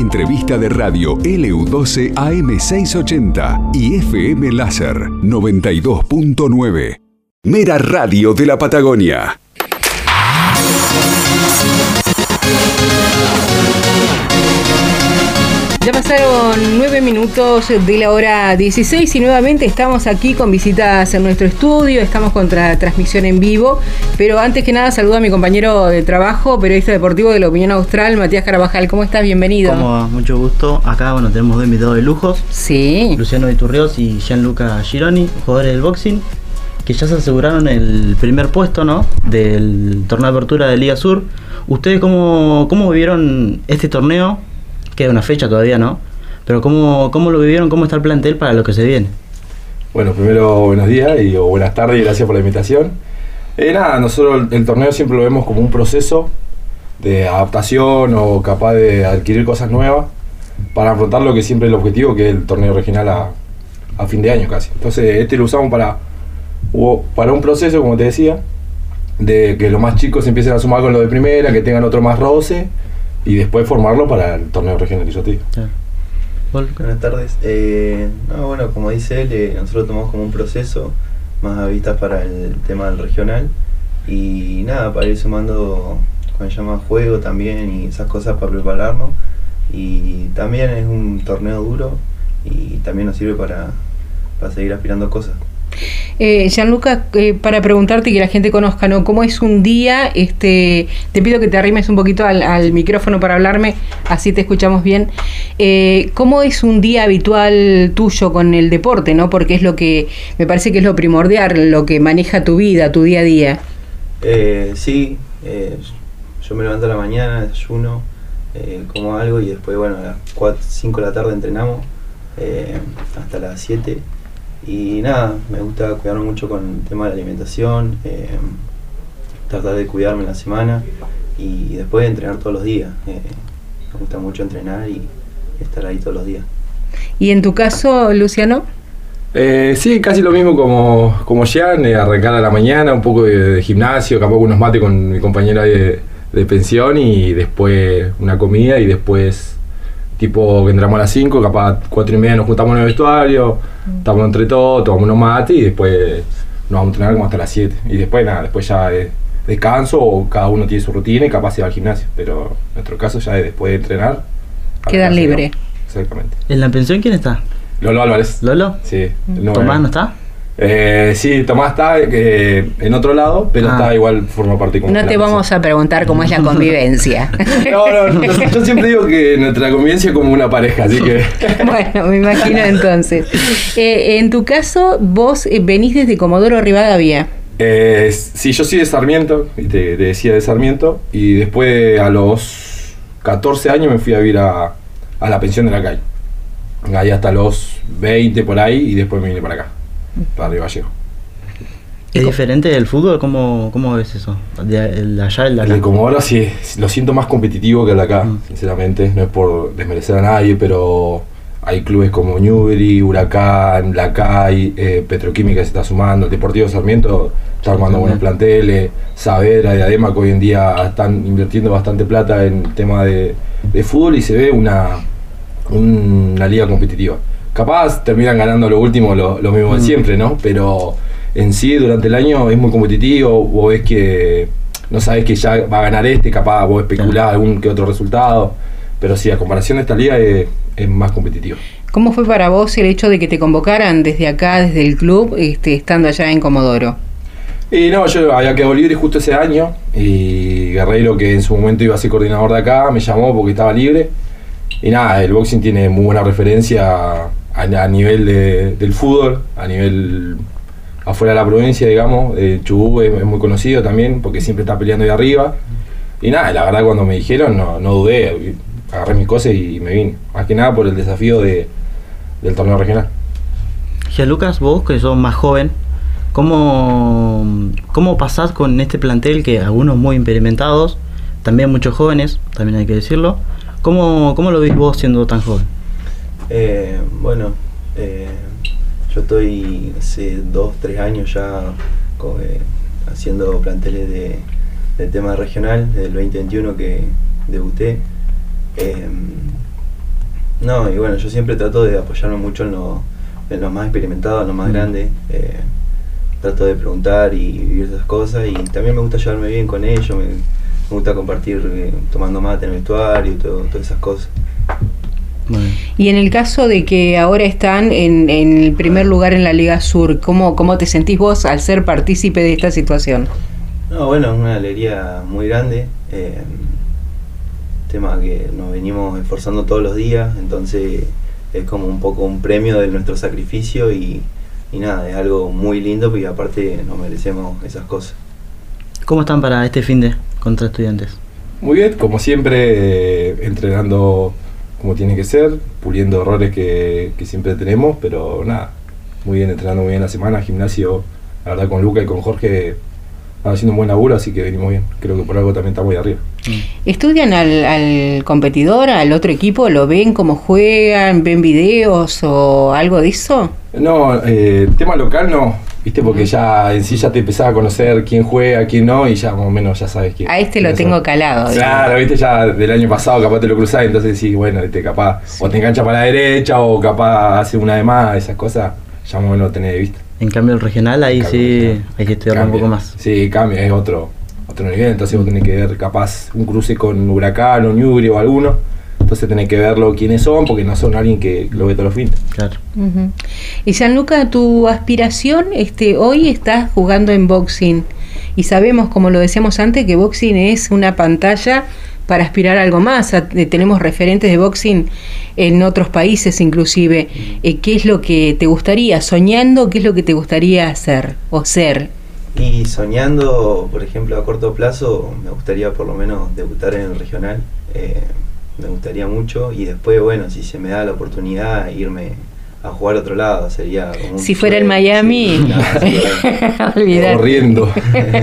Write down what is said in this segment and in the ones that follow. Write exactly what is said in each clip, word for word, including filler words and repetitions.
entrevista de radio L U doce A M seiscientos ochenta y F M Láser noventa y dos punto nueve. Mera Radio de la Patagonia. Ya pasaron nueve minutos de la hora dieciséis y nuevamente estamos aquí con visitas en nuestro estudio, estamos con tra- transmisión en vivo, pero antes que nada saludo a mi compañero de trabajo, periodista deportivo de La Opinión Austral, Matías Carabajal. ¿Cómo estás? Bienvenido. ¿Cómo va? Mucho gusto. Acá, bueno, tenemos dos invitados de lujos. Sí. Luciano Iturrios y Gianluca Gironi, jugadores del boxing, que ya se aseguraron el primer puesto, ¿no?, del torneo de apertura de Liga Sur. ¿Ustedes cómo, cómo vivieron este torneo? Queda una fecha todavía, ¿no? Pero ¿cómo, cómo lo vivieron? ¿Cómo está el plantel para lo que se viene? Bueno, primero buenos días y o buenas tardes y gracias por la invitación. Eh, nada, nosotros el, el torneo siempre lo vemos como un proceso de adaptación o capaz de adquirir cosas nuevas para afrontar lo que siempre es el objetivo, que es el torneo regional a, a fin de año casi. Entonces este lo usamos para, para un proceso, como te decía, de que los más chicos empiecen a sumar con lo de primera, que tengan otro más roce, y después formarlo para el torneo regional que yo te digo. Sí. Buenas tardes. Eh, no, bueno, como dice él, eh, nosotros tomamos como un proceso más a vistas para el tema del regional y nada, para ir sumando con el llama juego también y esas cosas para prepararnos. Y también es un torneo duro y también nos sirve para, para seguir aspirando a cosas. Eh, Gianluca, eh, para preguntarte y que la gente conozca, ¿no?, cómo es un día, este, te pido que te arrimes un poquito al, al micrófono para hablarme, así te escuchamos bien. Eh, ¿Cómo es un día habitual tuyo con el deporte, no? Porque es lo que me parece que es lo primordial, lo que maneja tu vida, tu día a día. Eh, sí, eh, yo me levanto a la mañana, desayuno, eh, como algo y después, bueno, a las cuatro, cinco de la tarde entrenamos eh, hasta las siete. Y nada, me gusta cuidarme mucho con el tema de la alimentación, eh, tratar de cuidarme en la semana y después entrenar todos los días. Eh, me gusta mucho entrenar y estar ahí todos los días. ¿Y en tu caso, Luciano? Eh, sí, casi lo mismo como, como Gian, eh, arrancar a la mañana, un poco de, de gimnasio, capaz unos mates con mi compañera de, de pensión y después una comida y después tipo que entramos a las cinco, capaz cuatro y media nos juntamos en el vestuario, estamos entre todos, tomamos unos mates y después nos vamos a entrenar como hasta las siete. Y después nada, después ya es descanso o cada uno tiene su rutina y capaz se va al gimnasio. Pero en nuestro caso ya es después de entrenar. Quedan libre. Exactamente. ¿En la pensión quién está? Lolo Álvarez. ¿Lolo? Sí. No, ¿Tomás no está? Eh, sí, Tomás está eh, en otro lado, pero ah. está igual, forma parte como No te vamos a preguntar cómo es la convivencia. No, no, no, yo siempre digo que nuestra convivencia es como una pareja, así que... Bueno, me imagino entonces. Eh, en tu caso, vos eh, venís desde Comodoro Rivadavia. Eh, sí, yo soy de Sarmiento, te, te decía de Sarmiento, y después a los catorce años me fui a vivir a, a la pensión de la calle. Ahí hasta los veinte por ahí, y después me vine para acá. Para Río Vallejo. ¿Es diferente del fútbol? ¿Cómo, cómo ves eso? De, el de allá, el de acá. El de Comodoro sí, lo siento más competitivo que el de acá, mm. sinceramente. No es por desmerecer a nadie, pero hay clubes como Newbery, Huracán, Lacay, eh, Petroquímica se está sumando, el Deportivo Sarmiento está armando buenos planteles, Saavedra, Diadema, que hoy en día están invirtiendo bastante plata en el tema de, de fútbol y se ve una, una liga competitiva. Capaz terminan ganando lo último, lo, lo mismo de siempre, ¿no? Pero en sí, durante el año es muy competitivo, vos ves que no sabés que ya va a ganar este, capaz vos especulás algún que otro resultado, pero sí, a comparación de esta liga es, es más competitiva. ¿Cómo fue para vos el hecho de que te convocaran desde acá, desde el club, este, estando allá en Comodoro? Y no, yo había quedado libre justo ese año, y Guerreiro, que en su momento iba a ser coordinador de acá, me llamó porque estaba libre, y nada, el boxing tiene muy buena referencia a, a nivel de, del fútbol, a nivel afuera de la provincia, digamos. eh, Chubut es, es muy conocido también porque siempre está peleando ahí arriba. Y nada, la verdad cuando me dijeron no, no dudé, agarré mis cosas y me vine. Más que nada por el desafío de, del torneo regional. Gianlucas, vos que sos más joven, ¿cómo, ¿cómo pasás con este plantel que algunos muy experimentados, también muchos jóvenes, también hay que decirlo? ¿Cómo, cómo lo ves vos siendo tan joven? Eh, bueno, eh, yo estoy hace dos, tres años ya eh, haciendo planteles de, del tema regional, desde el veinte veintiuno que debuté. Eh, No, y bueno, yo siempre trato de apoyarme mucho en lo, en lo más experimentado, en lo más mm. grande. Eh, trato de preguntar y vivir esas cosas, y también me gusta llevarme bien con ellos, me, me gusta compartir eh, tomando mate en el vestuario y todo, todas esas cosas. Bueno. Y en el caso de que ahora están en, en el primer lugar en la Liga Sur, ¿cómo, cómo te sentís vos al ser partícipe de esta situación? No, bueno, es una alegría muy grande, eh, tema que nos venimos esforzando todos los días, entonces es como un poco un premio de nuestro sacrificio y Y nada, es algo muy lindo porque aparte nos merecemos esas cosas. ¿Cómo están para este finde contra Estudiantes? Muy bien, como siempre, eh, entrenando como tiene que ser, puliendo errores que, que siempre tenemos, pero nada, muy bien, entrenando muy bien la semana, gimnasio, la verdad con Luca y con Jorge haciendo un buen laburo, así que venimos bien. Creo que por algo también estamos ahí arriba. ¿Estudian al, al competidor, al otro equipo? ¿Lo ven cómo juegan? ¿Ven videos o algo de eso? No, eh, tema local no, viste, porque ya en sí ya te empezás a conocer quién juega, quién no, y ya más o menos ya sabes quién. A este lo tengo calado. Claro, viste, ya del año pasado capaz te lo cruzás, entonces sí, bueno, este capaz, sí. o te engancha para la derecha, o capaz hace una de más, esas cosas, ya más o menos lo tenés de vista. En cambio el regional ahí sí regional. Hay que estudiarlo un poco más. Sí, cambia, es otro otro nivel, entonces vos tenés que ver capaz un cruce con Huracán o Ñubri o alguno, entonces tenés que verlo quiénes son, porque no son alguien que lo ve todos los fines. Claro. Uh-huh. Y Gianluca, tu aspiración, este, hoy estás jugando en boxing, y sabemos, como lo decíamos antes, que boxing es una pantalla para aspirar a algo más. Tenemos referentes de boxing en otros países inclusive. Eh, ¿Qué es lo que te gustaría? Soñando, ¿qué es lo que te gustaría hacer o ser? Y soñando, por ejemplo, a corto plazo, me gustaría por lo menos debutar en el regional. Eh, me gustaría mucho, y después, bueno, si se me da la oportunidad, irme a jugar a otro lado, sería como un si fuera el Miami, sí, no, olvidar. Corriendo.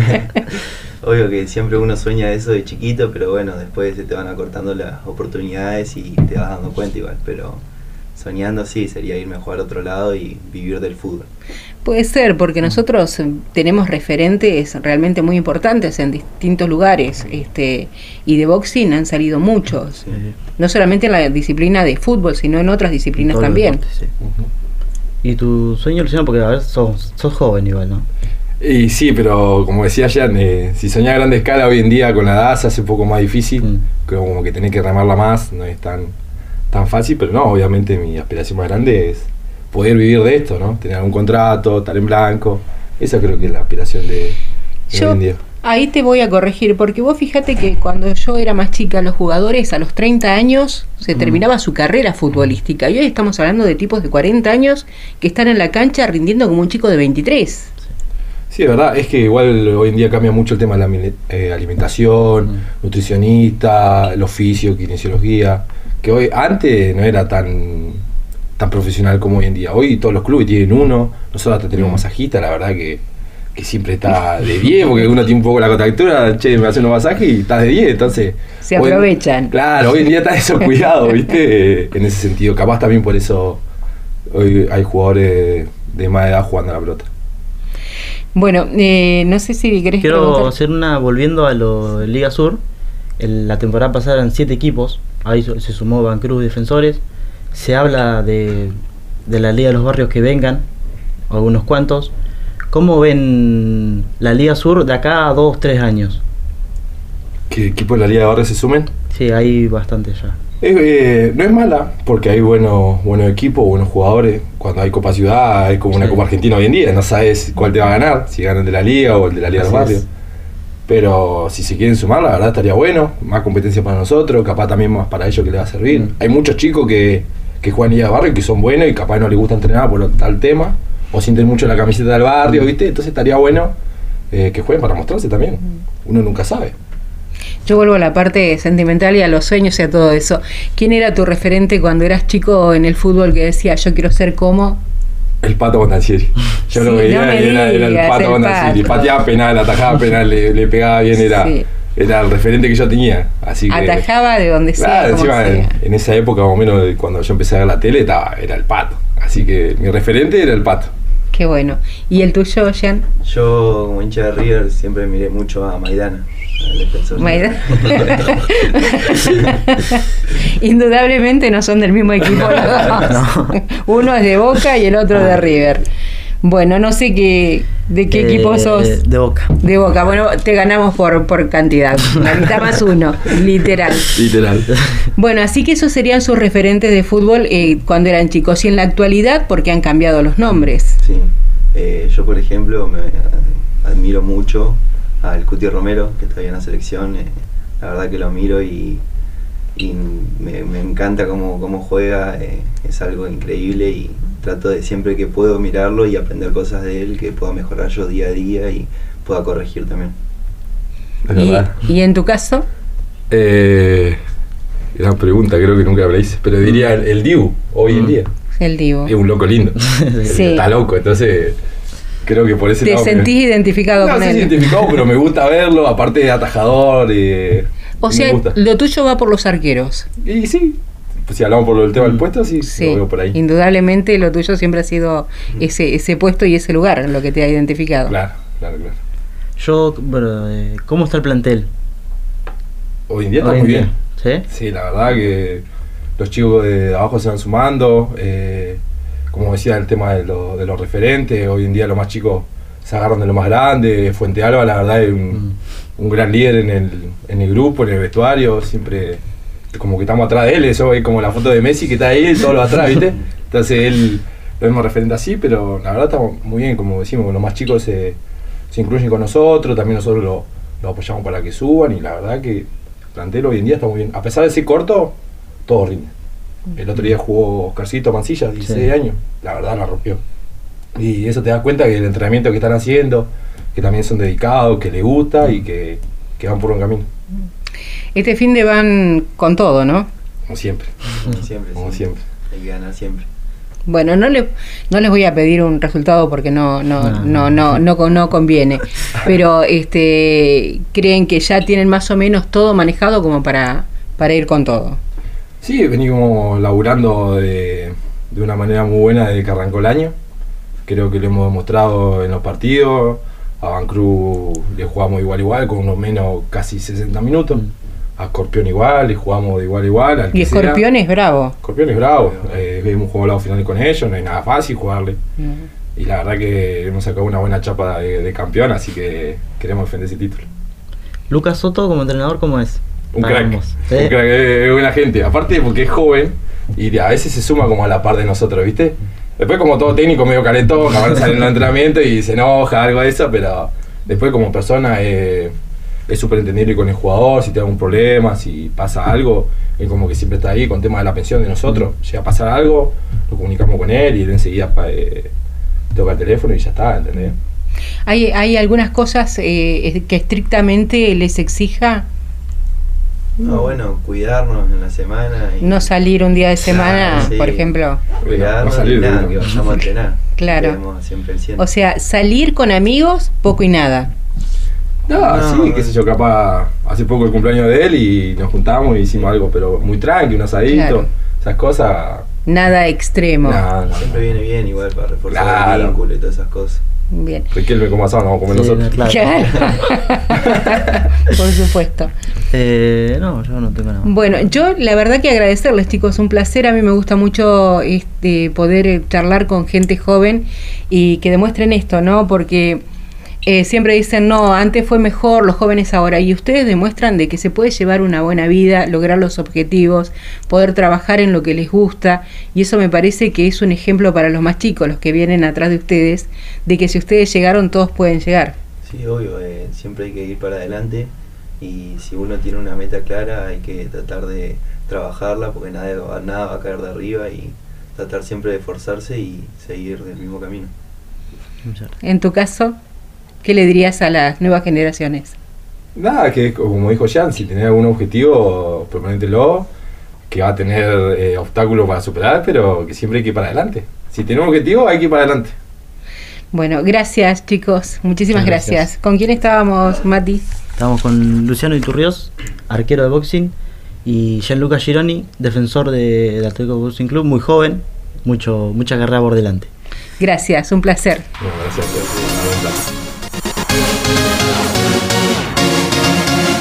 Obvio que siempre uno sueña eso de chiquito, pero bueno, después se te van acortando las oportunidades y te vas dando cuenta igual, pero soñando sí, sería irme a jugar a otro lado y vivir del fútbol. Puede ser, porque nosotros tenemos referentes realmente muy importantes en distintos lugares, este, y de boxing han salido muchos, sí. No solamente en la disciplina de fútbol, sino en otras disciplinas también. Deporte, sí. Uh-huh. ¿Y tu sueño, Luciano? Porque a ver, sos, sos joven igual, ¿no? Y sí, pero como decía Jan, eh, si soñás a gran escala hoy en día con la edad se hace un poco más difícil, mm. como que tenés que remarla más, no es tan, tan fácil, pero no, obviamente mi aspiración más grande es poder vivir de esto, ¿no? Tener algún contrato, estar en blanco, esa creo que es la aspiración de, de yo, hoy en día. Ahí te voy a corregir, porque vos fíjate que cuando yo era más chica, los jugadores a los treinta años se mm. terminaba su carrera futbolística, y hoy estamos hablando de tipos de cuarenta años que están en la cancha rindiendo como un chico de veintitrés. Sí, de verdad, es que igual hoy en día cambia mucho el tema de la eh, alimentación, mm. nutricionista, el oficio, kinesiología, que hoy antes no era tan tan profesional como hoy en día. Hoy todos los clubes tienen uno, nosotros hasta tenemos mm. masajista, la verdad que, que siempre está de diez, porque uno tiene un poco la contractura, che, me hacen un masaje y estás de diez, entonces... Se aprovechan. Hoy, claro, hoy en día está eso cuidado, ¿viste? En ese sentido, capaz también por eso hoy hay jugadores de más edad jugando a la pelota. Bueno, eh, no sé si querés Quiero preguntar. hacer una, volviendo a lo de Liga Sur, el, la temporada pasada eran siete equipos, ahí se sumó Bancruz Defensores, se habla de, de la Liga de los Barrios que vengan, algunos cuantos. ¿Cómo ven la Liga Sur de acá a dos, tres años? ¿Qué equipos de la Liga de Barrios se sumen? Sí, hay bastante ya. Eh, eh, no es mala, porque hay buenos buenos equipos, buenos jugadores. Cuando hay Copa Ciudad, hay como sí. una Copa Argentina hoy en día, no sabes cuál te va a ganar, si ganan de la Liga o el de la Liga de los Barrios. Pero si se quieren sumar, la verdad estaría bueno, más competencia para nosotros, capaz también más para ellos que les va a servir. Mm. Hay muchos chicos que, que juegan Liga de Barrio que son buenos y capaz no les gusta entrenar por tal tema, o sienten mucho la camiseta del barrio, ¿viste? Entonces estaría bueno eh, que jueguen para mostrarse también, uno nunca sabe. Yo vuelvo a la parte sentimental y a los sueños y a todo eso. ¿Quién era tu referente cuando eras chico en el fútbol que decía yo quiero ser como? El Pato Bondancieri. Yo sí, lo veía no y era, era el Pato Bondancieri. Pateaba penal, atajaba penal, le, le pegaba bien, era, sí. era el referente que yo tenía. Así que, atajaba de donde sea. Claro, encima, sea. En, en esa época, más o menos, cuando yo empecé a ver la tele, estaba, era el Pato. Así que mi referente era el Pato. Qué bueno. ¿Y el tuyo, Jan? Yo, como hincha de River, siempre miré mucho a Maidana. al defensor. Maidana. Indudablemente no son del mismo equipo los dos. No. Uno es de Boca y el otro de River. Bueno, no sé qué, de qué Eh, equipo sos. De Boca. De Boca. Bueno, te ganamos por, por cantidad. La mitad más uno, literal. Literal. Bueno, así que esos serían sus referentes de fútbol eh, cuando eran chicos. Y en la actualidad, porque han cambiado los nombres. Sí, eh, yo por ejemplo me admiro mucho al Cuti Romero, que está en la selección. Eh, la verdad que lo miro y, y me, me encanta cómo, cómo juega. Eh, es algo increíble y trato de siempre que puedo mirarlo y aprender cosas de él, que pueda mejorar yo día a día y pueda corregir también. Es Y, verdad. y en tu caso, Eh, gran pregunta, creo que nunca me la hice. Pero diría el, el Dibu, hoy en Mm. día. el Divo. Es un loco lindo. Sí. Está loco, entonces creo que por ese ¿Te lado me- sentís identificado No con sé si él? identificado, pero me gusta verlo, aparte de atajador. eh, O me sea, gusta. lo tuyo va por los arqueros. Y sí, pues si hablamos por el tema del puesto, sí, Sí, lo veo por ahí. indudablemente lo tuyo siempre ha sido ese, ese puesto y ese lugar, lo que te ha identificado. Claro, claro, claro. Yo, bueno, eh, ¿cómo está el plantel? Hoy en día está Hoy en muy día. bien. ¿Sí? Sí, la verdad que los chicos de abajo se van sumando. eh, como decía, el tema de, lo- de los referentes. Hoy en día los más chicos se agarran de lo más grande. Fuente Alba, la verdad, es un, un gran líder en el, en el grupo, en el vestuario. Siempre como que estamos atrás de él. Eso es como la foto de Messi que está ahí, todo lo atrás, ¿viste? Entonces él lo vemos referente así, pero la verdad estamos muy bien, como decimos, los más chicos se, se incluyen con nosotros. También nosotros lo, lo apoyamos para que suban y la verdad que el plantel hoy en día está muy bien. A pesar de ser corto, todo rinde. El otro día jugó Oscarcito Mancilla, dieciséis Sí. años, la verdad la rompió. Y eso te das cuenta que el entrenamiento que están haciendo, que también son dedicados, que les gusta y que, que van por un camino, Este fin de van con todo, ¿no? como siempre. Siempre, Como sí. siempre. Hay que ganar siempre. Bueno, no, le, no les voy a pedir un resultado porque no no No. no no no, con- no conviene, pero este creen que ya tienen más o menos todo manejado como para, para ir con todo. Sí, venimos laburando de, de una manera muy buena desde que arrancó el año. Creo que lo hemos demostrado en los partidos. A Bancru le jugamos igual igual, con unos menos casi sesenta minutos. A Escorpión igual, le jugamos de igual a igual. al Y que sea. Escorpión es bravo. Escorpión es bravo. Eh, hemos jugado la final con ellos, no es nada fácil jugarle. Y la verdad que hemos sacado una buena chapa de, de campeón, así que queremos defender ese título. Lucas Soto como entrenador, ¿cómo es? Un Para crack, ambos. un ¿Sí? crack, es buena gente. Aparte porque es joven y a veces se suma como a la par de nosotros, ¿viste? Después como todo técnico medio calentón, capaz sale en el entrenamiento y se enoja, algo de eso, pero después como persona eh, es súper entendible con el jugador, si tiene algún problema, si pasa algo, él como que siempre está ahí con tema de la pensión de nosotros. Llega a pasar algo, lo comunicamos con él y él enseguida pa, eh, toca el teléfono y ya está, ¿entendés? ¿Hay, hay algunas cosas eh, que estrictamente les exija No, bueno, cuidarnos en la semana. Y no salir un día de semana, Claro, sí. por ejemplo? Cuidarnos No salir y de nada, uno. que vayamos a entrenar. Claro. Quedemos siempre al cien. O sea, salir con amigos, poco y nada. No, No, sí, qué sé yo, capaz hace poco el cumpleaños de él y nos juntamos y hicimos algo, pero muy tranqui, un asadito, Claro. esas cosas. Nada extremo. No, no, Siempre no. viene bien igual para reforzar Claro. el vínculo y todas esas cosas. Bien. Riquelme como asado, nos vamos a comer Sí, nosotros. claro. Por supuesto. Eh, no, yo no tengo nada. Bueno, yo la verdad que agradecerles, chicos, un placer. A mí me gusta mucho este, poder eh, charlar con gente joven y que demuestren esto, ¿no? Porque eh, siempre dicen, no, antes fue mejor, los jóvenes ahora. Y ustedes demuestran de que se puede llevar una buena vida, lograr los objetivos, poder trabajar en lo que les gusta. Y eso me parece que es un ejemplo para los más chicos, los que vienen atrás de ustedes, de que si ustedes llegaron, todos pueden llegar. Sí, obvio, eh, siempre hay que ir para adelante y si uno tiene una meta clara hay que tratar de trabajarla porque nada, va- nada va a caer de arriba y tratar siempre de esforzarse y seguir del mismo camino. Muchas gracias. En tu caso, ¿qué le dirías a las nuevas generaciones? Nada, que como dijo Jan, si tenés algún objetivo, proponértelo, que va a tener eh, obstáculos para superar, pero que siempre hay que ir para adelante. Si tenés un objetivo, hay que ir para adelante. Bueno, gracias chicos, muchísimas Muchas gracias. gracias. ¿Con quién estábamos, Mati? Estamos con Luciano Iturrios, arquero de boxing, y Gianluca Gironi, defensor de, del Atlético Boxing Club, muy joven, mucho mucha carrera por delante. Gracias, un placer. Bueno, gracias. Gracias.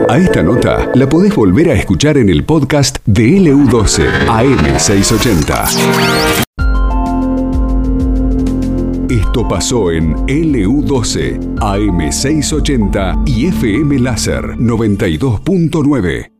A esta nota la podés volver a escuchar en el podcast de L U doce A M seiscientos ochenta. Esto pasó en L U doce A M seiscientos ochenta y F M Láser noventa y dos punto nueve.